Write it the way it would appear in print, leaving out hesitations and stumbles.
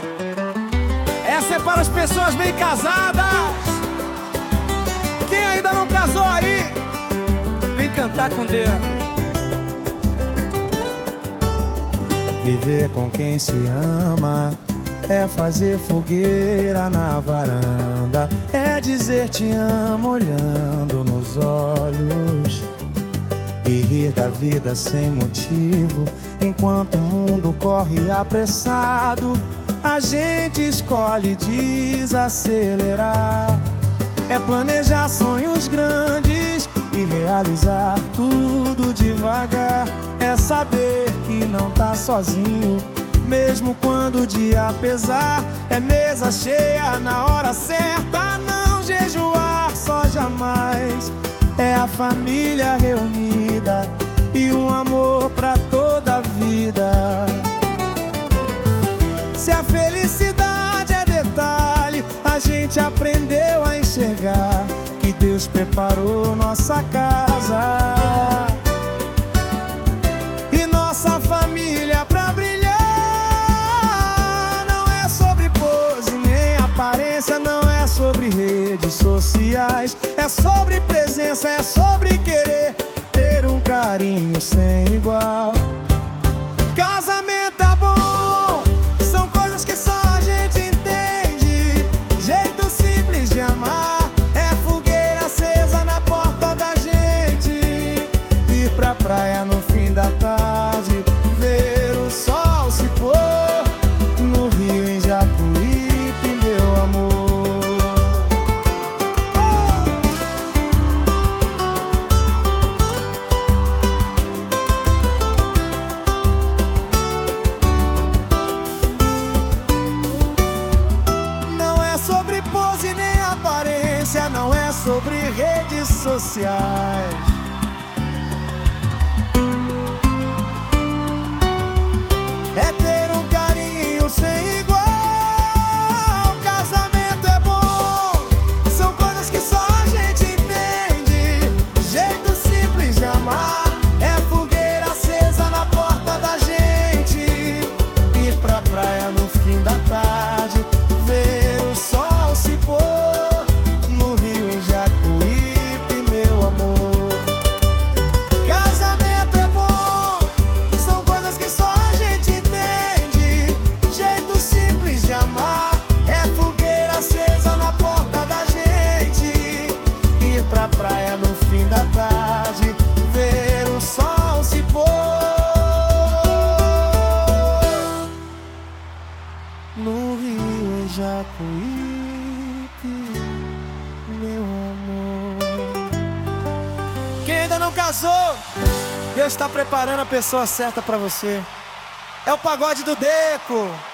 Essa é para as pessoas bem casadas. Quem ainda não casou aí, vem cantar com Deus. Viver com quem se ama é fazer fogueira na varanda, é dizer te amo olhando nos olhos e rir da vida sem motivo. Enquanto o mundo corre apressado, a gente escolhe desacelerar. É planejar sonhos grandes e realizar tudo devagar. É saber que não tá sozinho, mesmo quando o dia pesar. É mesa cheia na hora certa, não jejuar só jamais. É a família reunida e um amor pra toda a vida. Se a felicidade é detalhe, a gente aprendeu a enxergar que Deus preparou nossa casa e nossa família pra brilhar. Não é sobre pose nem aparência, não é sobre redes sociais. É sobre presença, é sobre querer ter um carinho sem igual. Casamento é bom, são coisas que só a gente entende. Jeito simples de amar, é fogueira acesa na porta da gente. Ir pra praia no fim da tarde, ver o sol se pôr no rio em Jacuípe, meu amor. Não é sobre redes sociais. É ter um carinho sem igual. Casamento é bom, são coisas que só a gente entende. Jeito simples de amar, é fogueira acesa na porta da gente. Ir pra praia no fim da tarde, ver o sol se pôr no rio em Jacuípe, meu amor. Casamento é bom, são coisas que só a gente entende. Jeito simples de amar, é fogueira acesa na porta da gente. Ir pra praia no fim da tarde, ver o sol se pôr no rio em Jacuípe, meu amor. Quem ainda não casou, Deus está preparando a pessoa certa pra você. É o pagode do Deco.